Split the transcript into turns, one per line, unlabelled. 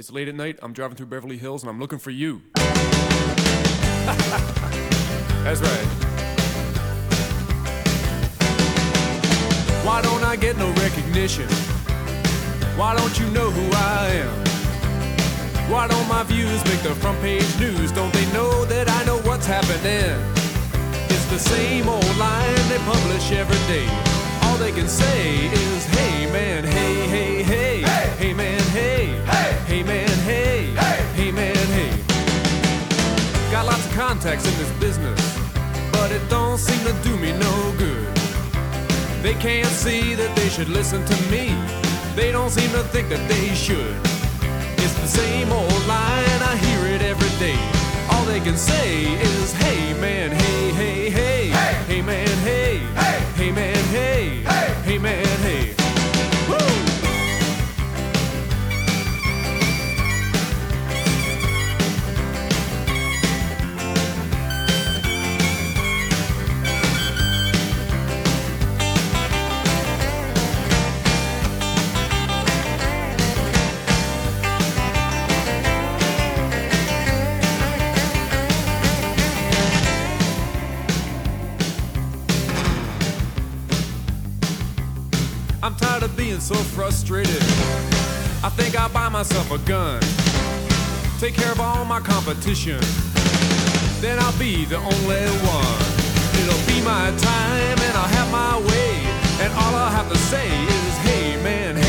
It's late at night, I'm driving through Beverly Hills, and I'm looking for you. That's right. Why don't I get no recognition? Why don't you know who I am? Why don't my views make the front page news? Don't they know that I know what's happening? It's the same old line they publish every day. All they can say is, hey man, hey, hey, hey, hey, hey man, hey, hey, hey man, hey, hey, hey man, hey. Got lots of contacts in this business, but it don't seem to do me no good. They can't see that they should listen to me. They don't seem to think that they should. It's the same old line, I hear it every day. All they can say is, hey man, hey, hey, hey, hey, hey man, hey, hey, hey man, hey, hey, hey man, hey. Woo! I'm tired of being so frustrated. I think I'll buy myself a gun, take care of all my competition, then I'll be the only one. It'll be my time and I'll have my way, and all I'll have to say is, hey man,